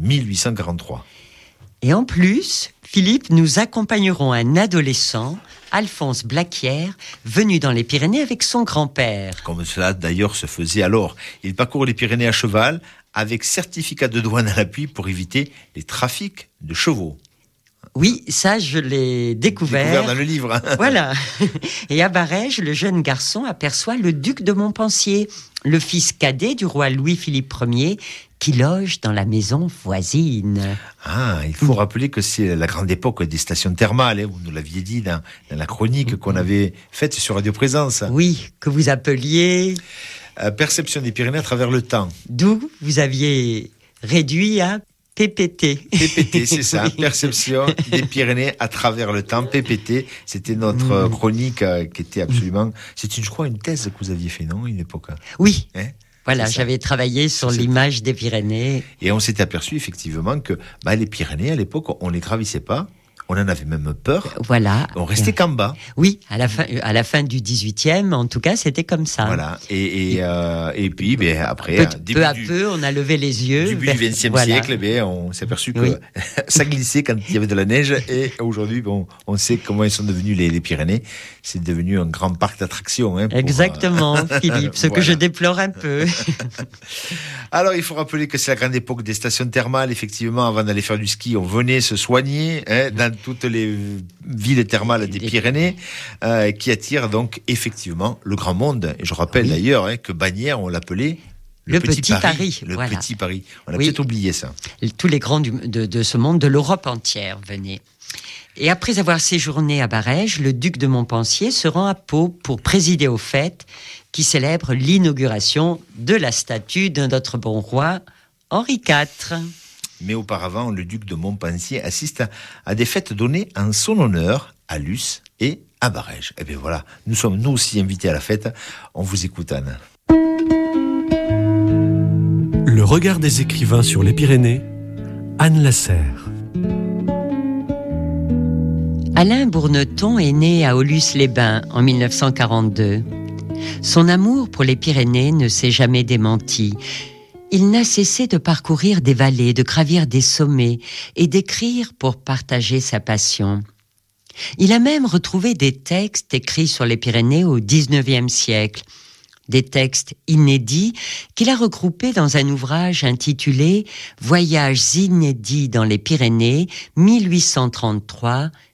1843. Et en plus, Philippe, nous accompagnerons un adolescent, Alphonse Blaquière, venu dans les Pyrénées avec son grand-père. Comme cela d'ailleurs se faisait alors. Il parcourt les Pyrénées à cheval avec certificat de douane à l'appui pour éviter les trafics de chevaux. Oui, ça je l'ai découvert dans le livre. Voilà. Et à Barèges, le jeune garçon aperçoit le duc de Montpensier, le fils cadet du roi Louis-Philippe Ier, qui loge dans la maison voisine. Il faut rappeler que c'est la grande époque des stations thermales, vous nous l'aviez dit dans la chronique qu'on avait faite sur Radio Présence. Oui, que vous appeliez... Perception des Pyrénées à travers le temps. D'où vous aviez réduit à PPT. PPT, c'est ça, oui. Perception des Pyrénées à travers le temps, PPT. C'était notre chronique qui était absolument... C'est, je crois, une thèse que vous aviez fait, non, une époque? Oui. Voilà, j'avais travaillé sur l'image des Pyrénées. Et on s'est aperçu effectivement que les Pyrénées, à l'époque, on les gravissait pas. On en avait même peur. Voilà. On restait qu'en bas. Oui, à la fin du 18e, en tout cas, c'était comme ça. Voilà. Et puis, après, peu à peu, on a levé les yeux. Début du XXe siècle, on s'est aperçu que ça glissait quand il y avait de la neige. Et aujourd'hui, on sait comment ils sont devenus les Pyrénées. C'est devenu un grand parc d'attractions. Exactement, Philippe. Ce que je déplore un peu. Alors, il faut rappeler que c'est la grande époque des stations thermales. Effectivement, avant d'aller faire du ski, on venait se soigner dans toutes les villes thermales des Pyrénées, qui attirent donc effectivement le grand monde. Et je rappelle d'ailleurs que Bagnères, on l'appelait le Petit Paris. Petit Paris. On a peut-être oublié ça. Tous les grands de ce monde, de l'Europe entière, venaient. Et après avoir séjourné à Barèges, le duc de Montpensier se rend à Pau pour présider aux fêtes qui célèbrent l'inauguration de la statue de notre bon roi Henri IV. Mais auparavant, le duc de Montpensier assiste à des fêtes données en son honneur à Luce et à Barèges. Et bien voilà, nous sommes nous aussi invités à la fête. On vous écoute, Anne. Le regard des écrivains sur les Pyrénées, Anne Lasserre. Alain Bourneton est né à Aulus-les-Bains en 1942. Son amour pour les Pyrénées ne s'est jamais démenti. Il n'a cessé de parcourir des vallées, de gravir des sommets et d'écrire pour partager sa passion. Il a même retrouvé des textes écrits sur les Pyrénées au XIXe siècle, des textes inédits qu'il a regroupés dans un ouvrage intitulé « Voyages inédits dans les Pyrénées 1833-1859 ».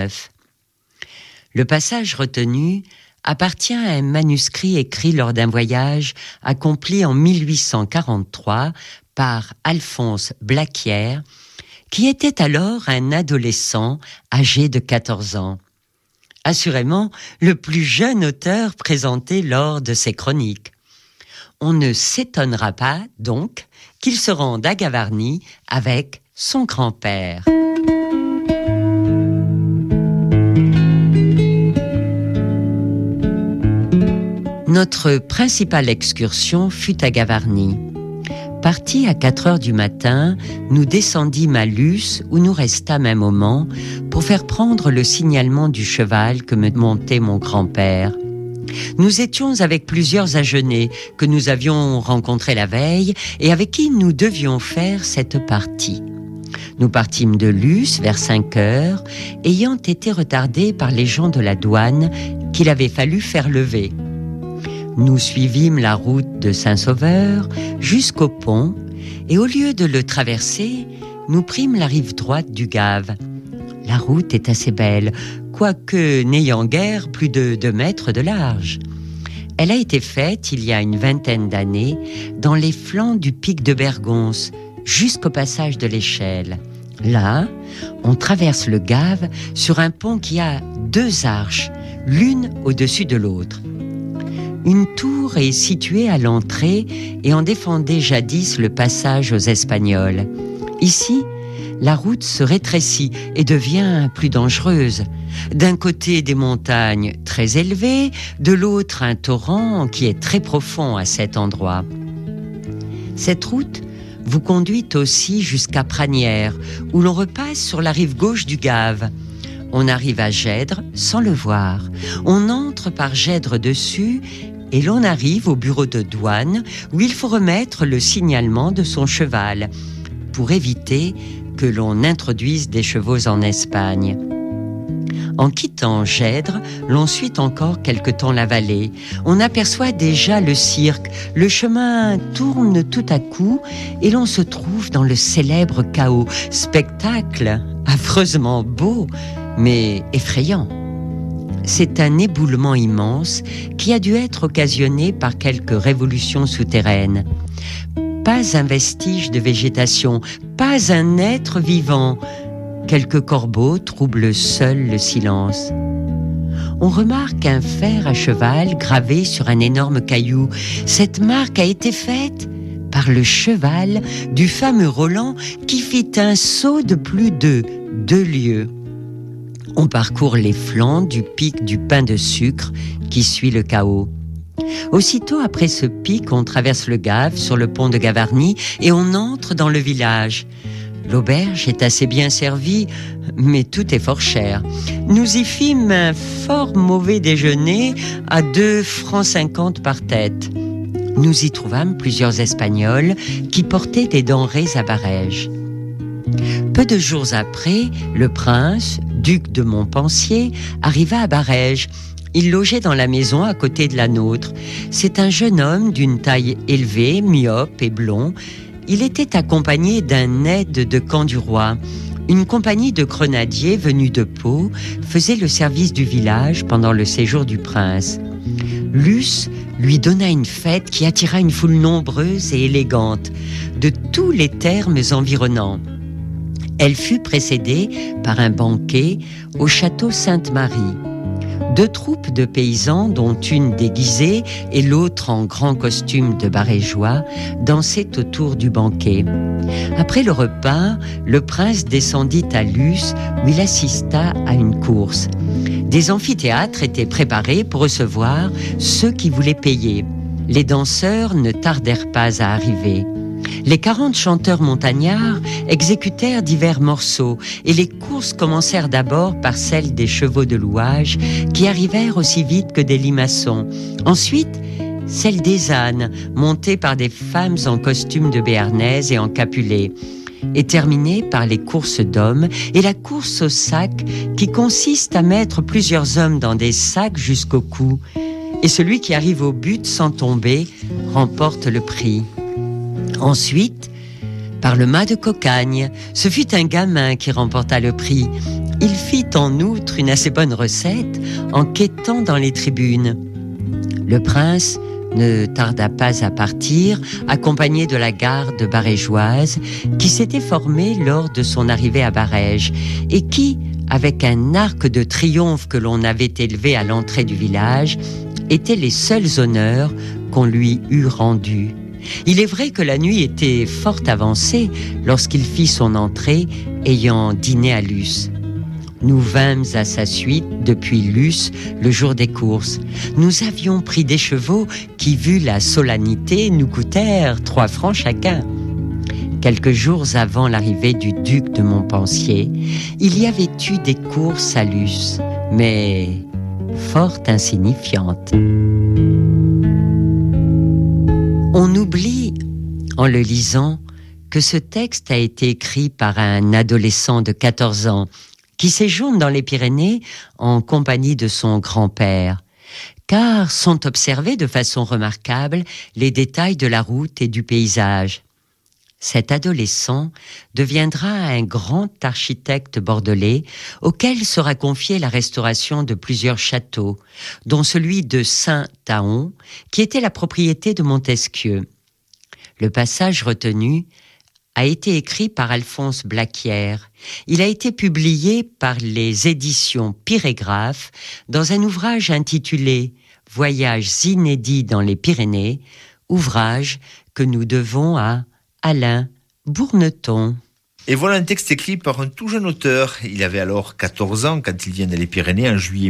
Le passage retenu appartient à un manuscrit écrit lors d'un voyage accompli en 1843 par Alphonse Blaquière, qui était alors un adolescent âgé de 14 ans. Assurément, le plus jeune auteur présenté lors de ces chroniques. On ne s'étonnera pas, donc, qu'il se rende à Gavarnie avec son grand-père. Notre principale excursion fut à Gavarnie. Partis à 4h du matin, nous descendîmes à Luce où nous restâmes un moment pour faire prendre le signalement du cheval que me montait mon grand-père. Nous étions avec plusieurs Agenais que nous avions rencontrés la veille et avec qui nous devions faire cette partie. Nous partîmes de Luce vers 5 heures, ayant été retardés par les gens de la douane qu'il avait fallu faire lever. Nous suivîmes la route de Saint-Sauveur jusqu'au pont et au lieu de le traverser, nous prîmes la rive droite du Gave. La route est assez belle, quoique n'ayant guère plus de 2 mètres de large. Elle a été faite il y a une vingtaine d'années dans les flancs du pic de Bergonce, jusqu'au passage de l'échelle. Là, on traverse le Gave sur un pont qui a 2 arches, l'une au-dessus de l'autre. Une tour est située à l'entrée et en défendait jadis le passage aux Espagnols. Ici, la route se rétrécit et devient plus dangereuse. D'un côté, des montagnes très élevées, de l'autre, un torrent qui est très profond à cet endroit. Cette route vous conduit aussi jusqu'à Pranières, où l'on repasse sur la rive gauche du Gave. On arrive à Gèdre sans le voir. On entre par Gèdre dessus et l'on arrive au bureau de douane où il faut remettre le signalement de son cheval pour éviter que l'on introduise des chevaux en Espagne. En quittant Gèdre, l'on suit encore quelque temps la vallée. On aperçoit déjà le cirque. Le chemin tourne tout à coup et l'on se trouve dans le célèbre chaos. Spectacle affreusement beau, mais effrayant. C'est un éboulement immense qui a dû être occasionné par quelques révolutions souterraines. Pas un vestige de végétation, pas un être vivant. Quelques corbeaux troublent seuls le silence. On remarque un fer à cheval gravé sur un énorme caillou. Cette marque a été faite par le cheval du fameux Roland qui fit un saut de plus de 2 lieues. On parcourt les flancs du pic du pain de sucre qui suit le chaos. Aussitôt après ce pic, on traverse le Gave sur le pont de Gavarnie et on entre dans le village. L'auberge est assez bien servie, mais tout est fort cher. Nous y fîmes un fort mauvais déjeuner à 2,50 francs par tête. Nous y trouvâmes plusieurs Espagnols qui portaient des denrées à Barège. Peu de jours après, le prince, duc de Montpensier, arriva à Barège. Il logeait dans la maison à côté de la nôtre. C'est un jeune homme d'une taille élevée, myope et blond. Il était accompagné d'un aide de camp du roi. Une compagnie de grenadiers venus de Pau faisait le service du village pendant le séjour du prince. Luce lui donna une fête qui attira une foule nombreuse et élégante de tous les termes environnants. Elle fut précédée par un banquet au château Sainte-Marie. 2 troupes de paysans, dont une déguisée et l'autre en grand costume de barégeois, dansaient autour du banquet. Après le repas, le prince descendit à Luce où il assista à une course. Des amphithéâtres étaient préparés pour recevoir ceux qui voulaient payer. Les danseurs ne tardèrent pas à arriver. Les 40 chanteurs montagnards exécutèrent divers morceaux et les courses commencèrent d'abord par celles des chevaux de louage qui arrivèrent aussi vite que des limaçons. Ensuite, celle des ânes, montées par des femmes en costume de béarnaise et en capulet, et terminée par les courses d'hommes et la course au sac qui consiste à mettre plusieurs hommes dans des sacs jusqu'au cou. Et celui qui arrive au but sans tomber remporte le prix. Ensuite, par le mât de cocagne, ce fut un gamin qui remporta le prix. Il fit en outre une assez bonne recette en quêtant dans les tribunes. Le prince ne tarda pas à partir, accompagné de la garde barégeoise qui s'était formée lors de son arrivée à Barège et qui, avec un arc de triomphe que l'on avait élevé à l'entrée du village, étaient les seuls honneurs qu'on lui eût rendus. Il est vrai que la nuit était fort avancée lorsqu'il fit son entrée, ayant dîné à Luce. Nous vînmes à sa suite depuis Luce le jour des courses. Nous avions pris des chevaux qui, vu la solennité, nous coûtèrent 3 francs chacun. Quelques jours avant l'arrivée du duc de Montpensier, il y avait eu des courses à Luce, mais fort insignifiante. On oublie, en le lisant, que ce texte a été écrit par un adolescent de 14 ans qui séjourne dans les Pyrénées en compagnie de son grand-père, car sont observés de façon remarquable les détails de la route et du paysage. Cet adolescent deviendra un grand architecte bordelais auquel sera confiée la restauration de plusieurs châteaux, dont celui de Saint-Taon, qui était la propriété de Montesquieu. Le passage retenu a été écrit par Alphonse Blaquière. Il a été publié par les éditions Pyrégraphe dans un ouvrage intitulé « Voyages inédits dans les Pyrénées », ouvrage que nous devons à Alain Bourneton. Et voilà un texte écrit par un tout jeune auteur. Il avait alors 14 ans quand il vient dans les Pyrénées en juillet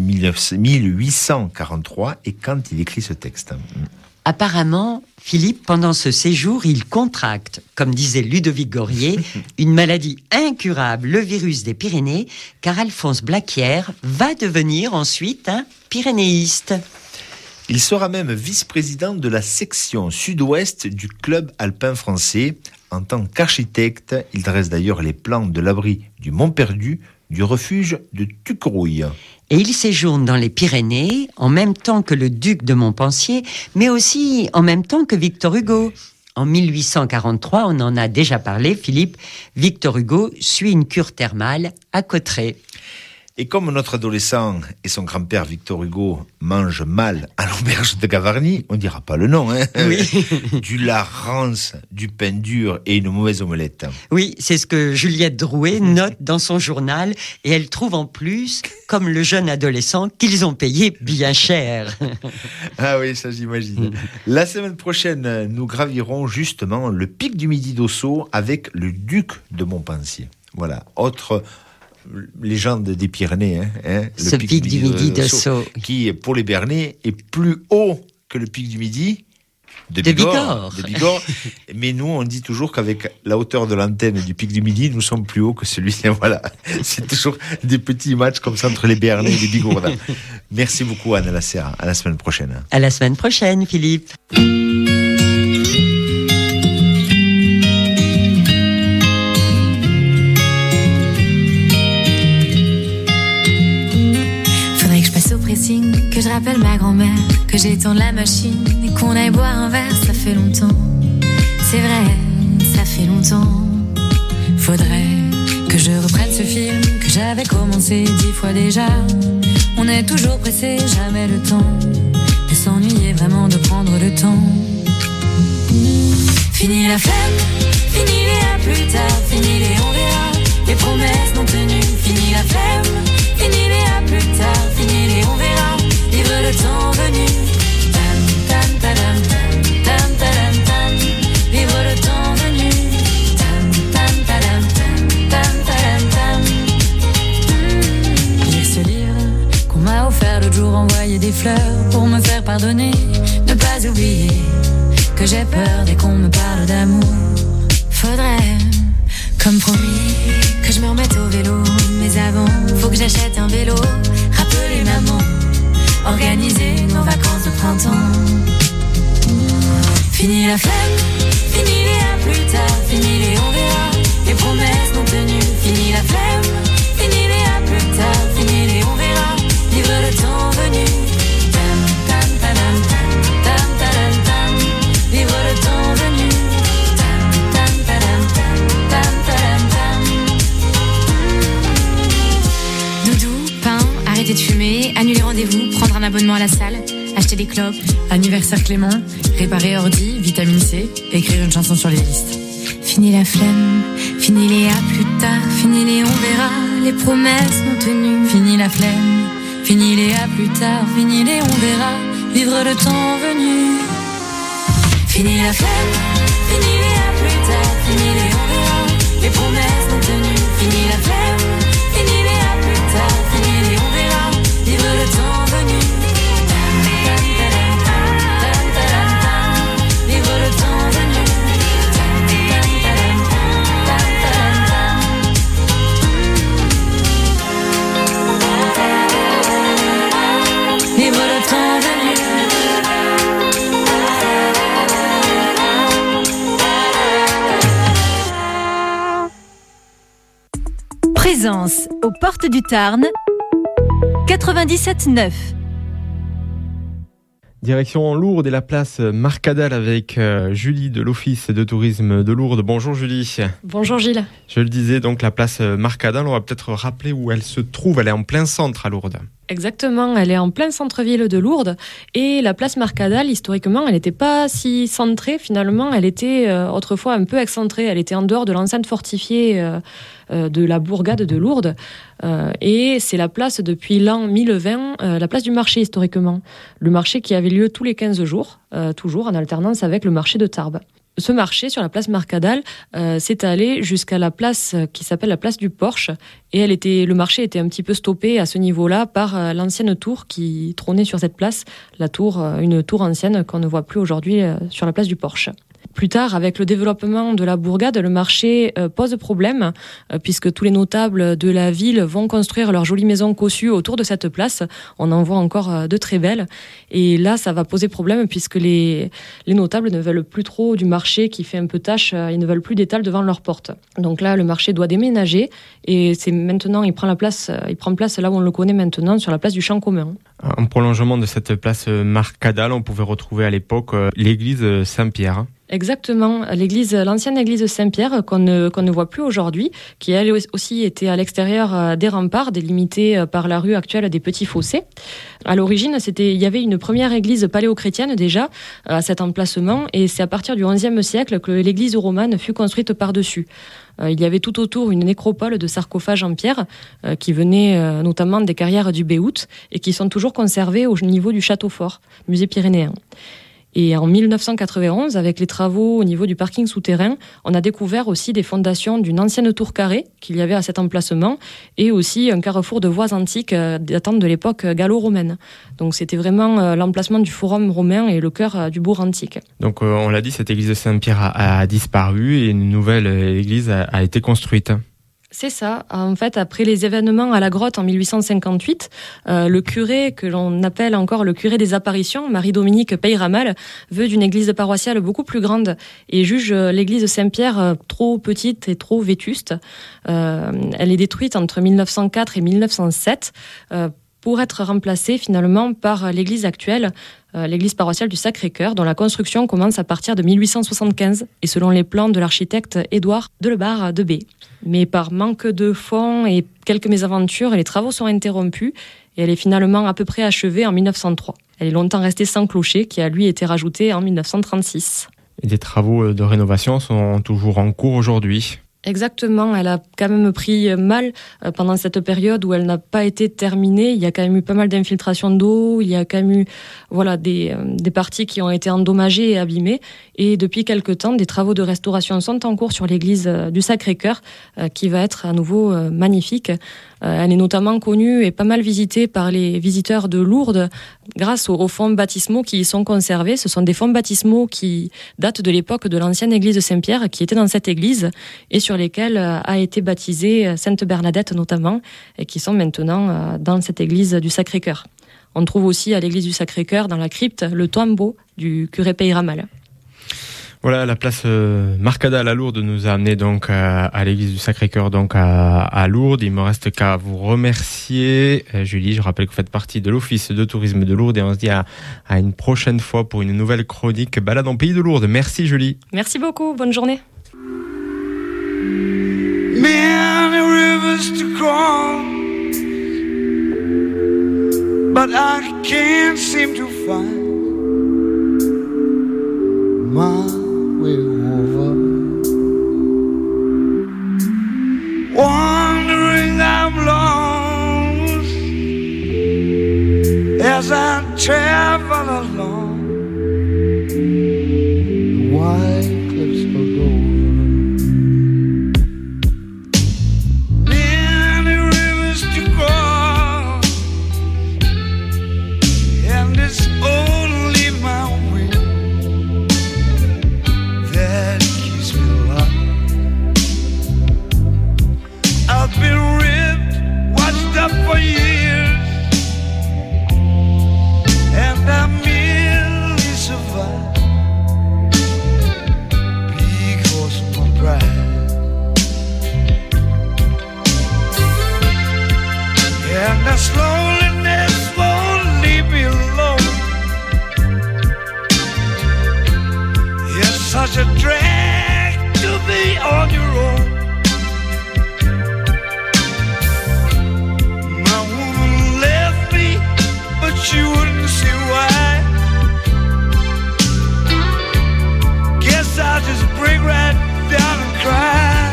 1843 et quand il écrit ce texte. Apparemment, Philippe, pendant ce séjour, il contracte, comme disait Ludovic Gorier, une maladie incurable, le virus des Pyrénées, car Alphonse Blaquière va devenir ensuite un pyrénéiste. Il sera même vice-président de la section sud-ouest du club alpin français. En tant qu'architecte, il dresse d'ailleurs les plans de l'abri du Mont-Perdu, du refuge de Tuquerouille. Et il séjourne dans les Pyrénées en même temps que le duc de Montpensier, mais aussi en même temps que Victor Hugo. En 1843, on en a déjà parlé, Philippe, Victor Hugo suit une cure thermale à Cauterets. Et comme notre adolescent et son grand-père Victor Hugo mangent mal à l'auberge de Gavarnie, on dira pas le nom, Oui. Du lard rance, du pain dur et une mauvaise omelette. Oui, c'est ce que Juliette Drouet note dans son journal, et elle trouve en plus, comme le jeune adolescent, qu'ils ont payé bien cher. Ah oui, ça j'imagine. La semaine prochaine, nous gravirons justement le pic du Midi d'Ossau avec le duc de Montpensier. Voilà, autre légende des Pyrénées, le ce pic du Midi d'Ossau, qui pour les Bernais est plus haut que le pic du Midi de Bigorre. Mais nous, on dit toujours qu'avec la hauteur de l'antenne du pic du Midi, nous sommes plus hauts que celui-là. Voilà, c'est toujours des petits matchs comme ça entre les Bernais et les Bigorredins. Merci beaucoup, Anne Lasserre. À la semaine prochaine. À la semaine prochaine, Philippe. Que je rappelle ma grand-mère, que j'étende la machine et qu'on aille boire un verre, ça fait longtemps. C'est vrai, ça fait longtemps. Faudrait que je reprenne ce film que j'avais commencé 10 fois déjà. On est toujours pressé, jamais le temps de s'ennuyer, vraiment de prendre le temps. Fini la flemme, fini les à plus tard, fini les on verra, les promesses non tenues. Fini la flemme, fini les à plus tard, fini les on verra, vivre le temps venu. Tam tam tadam tam tam tadam tam, vivre le temps venu. Tam tam tadam tam tam tadam tam. Lire ce livre qu'on m'a offert l'autre jour, envoyer des fleurs pour me faire pardonner, ne pas oublier que j'ai peur dès qu'on me parle d'amour. Faudrait, comme promis, que je me remette au vélo. Mais avant, faut que j'achète un vélo. Rappeler maman, organiser nos vacances de printemps. Fini la flemme, fini les à plus tard, fini les on verra, les promesses non tenues. Fini la flemme, fini les à plus tard, fini les on verra, vivre le temps venu. Tam tam tadam tam tam tadam tam, vivre le temps venu. Tam tam tadam tam tam tadam tam. Doudou, pain, arrêter de fumer, annuler rendez-vous, prendre un abonnement à la salle, acheter des clopes, anniversaire Clément, réparer ordi, vitamine C, écrire une chanson sur les listes. Fini la flemme, fini les à plus tard, fini les on verra, les promesses non tenues. Fini la flemme, fini les à plus tard, fini les on verra, vivre le temps venu. Fini la flemme, fini les à plus tard, fini les on verra, les promesses non tenues. Fini la flemme, fini les à plus tard, fini les on verra, vivre le temps venu. Vivre le temps venu. Plaisance, aux portes du Tarn, 97.9. Direction Lourdes et la place Marcadal avec Julie de l'Office de tourisme de Lourdes. Bonjour Julie. Bonjour Gilles. Je le disais, donc la place Marcadal, on va peut-être rappeler où elle se trouve. Elle est en plein centre à Lourdes. Exactement, elle est en plein centre-ville de Lourdes et la place Marcadal, historiquement, elle n'était pas si centrée finalement, elle était autrefois un peu excentrée, elle était en dehors de l'enceinte fortifiée de la bourgade de Lourdes et c'est la place depuis l'an 1020, la place du marché historiquement, le marché qui avait lieu tous les 15 jours, toujours en alternance avec le marché de Tarbes. Ce marché sur la place Marcadal s'est allé jusqu'à la place qui s'appelle la place du Porche et le marché était un petit peu stoppé à ce niveau-là par l'ancienne tour qui trônait sur cette place, une tour ancienne qu'on ne voit plus aujourd'hui sur la place du Porche. Plus tard, avec le développement de la bourgade, le marché pose problème puisque tous les notables de la ville vont construire leurs jolies maisons cossues autour de cette place. On en voit encore de très belles. Et là, ça va poser problème puisque les notables ne veulent plus trop du marché qui fait un peu tache. Ils ne veulent plus d'étal devant leur porte. Donc là, le marché doit déménager et c'est maintenant, il prend place là où on le connaît maintenant, sur la place du Champ commun. En prolongement de cette place Marcadal, on pouvait retrouver à l'époque l'église Saint-Pierre. Exactement, l'ancienne église Saint-Pierre qu'on ne voit plus aujourd'hui, qui elle aussi était à l'extérieur des remparts, délimitée par la rue actuelle des Petits Fossés. À l'origine, il y avait une première église paléochrétienne déjà à cet emplacement, et c'est à partir du XIe siècle que l'église romane fut construite par-dessus. Il y avait tout autour une nécropole de sarcophages en pierre qui venaient notamment des carrières du Béout et qui sont toujours conservées au niveau du Château Fort, musée pyrénéen. Et en 1991, avec les travaux au niveau du parking souterrain, on a découvert aussi des fondations d'une ancienne tour carrée qu'il y avait à cet emplacement et aussi un carrefour de voies antiques datant de l'époque gallo-romaine. Donc c'était vraiment l'emplacement du forum romain et le cœur du bourg antique. Donc on l'a dit, cette église de Saint-Pierre a disparu et une nouvelle église a été construite. C'est ça. En fait, après les événements à la grotte en 1858, le curé, que l'on appelle encore le curé des apparitions, Marie-Dominique Peyramal, veut d'une église paroissiale beaucoup plus grande et juge l'église Saint-Pierre trop petite et trop vétuste. Elle est détruite entre 1904 et 1907 pour être remplacée finalement par l'église actuelle, l'église paroissiale du Sacré-Cœur, dont la construction commence à partir de 1875 et selon les plans de l'architecte Édouard Delebard de B. Mais par manque de fonds et quelques mésaventures, les travaux sont interrompus et elle est finalement à peu près achevée en 1903. Elle est longtemps restée sans clocher qui a lui été rajouté en 1936. Et des travaux de rénovation sont toujours en cours aujourd'hui. Exactement, elle a quand même pris mal pendant cette période où elle n'a pas été terminée. Il y a quand même eu pas mal d'infiltrations d'eau, il y a quand même eu des parties qui ont été endommagées et abîmées. Et depuis quelque temps, des travaux de restauration sont en cours sur l'église du Sacré-Cœur qui va être à nouveau magnifique. Elle est notamment connue et pas mal visitée par les visiteurs de Lourdes grâce aux fonds baptismaux qui y sont conservés. Ce sont des fonds baptismaux qui datent de l'époque de l'ancienne église de Saint-Pierre qui était dans cette église et sur lesquels a été baptisée Sainte Bernadette notamment et qui sont maintenant dans cette église du Sacré-Cœur. On trouve aussi à l'église du Sacré-Cœur dans la crypte le tombeau du curé Peyramal. Voilà, la place Marcadal à Lourdes nous a amené donc à l'église du Sacré-Cœur, donc à Lourdes. Il me reste qu'à vous remercier, Julie. Je rappelle que vous faites partie de l'Office de tourisme de Lourdes et on se dit à une prochaine fois pour une nouvelle chronique Balade en pays de Lourdes. Merci Julie. Merci beaucoup, bonne journée. Many rivers to cross, but I can't seem to find my way over. Wandering I'm lost as I travel along the white cliffs of gold. Many rivers to cross, and it's only my way that keeps me alive. I've been ripped, watched up for years, and I'm in such a drag to be on your own. My woman left me, but she wouldn't see why. Guess I'll just break right down and cry.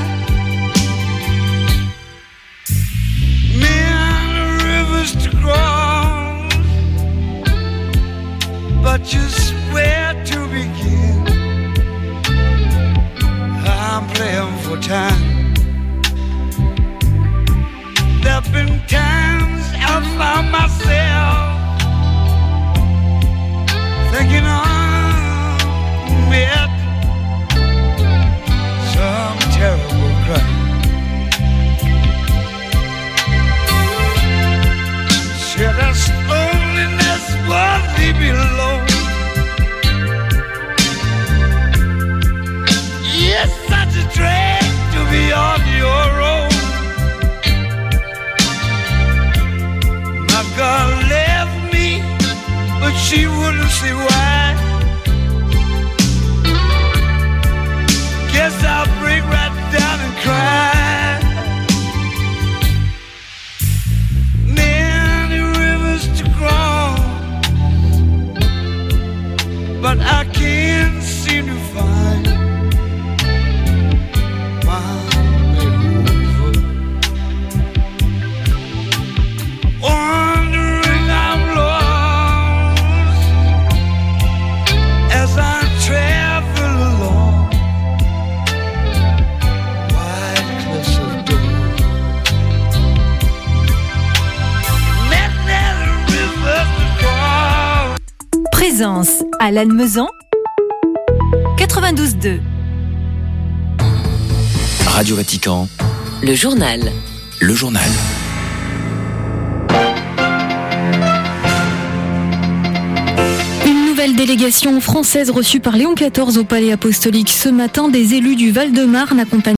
Many rivers to cross, but just where to begin? I'm playing for time. There've been times I found myself thinking I'm met some terrible crime. Said this loneliness won't leave me alone. It's such a drag to be on your own. My girl left me, but she wouldn't see why. Guess I'll break right down and cry. Many rivers to cross, but I can't seem to find my way over. Wandering I'm lost as I travel along wide cliffs of dawn. Many rivers to cross. Présence à Lannemezan 92.2. Radio Vatican. Le journal. Le journal. Une nouvelle délégation française reçue par Léon XIV au Palais Apostolique ce matin. Des élus du Val-de-Marne accompagnés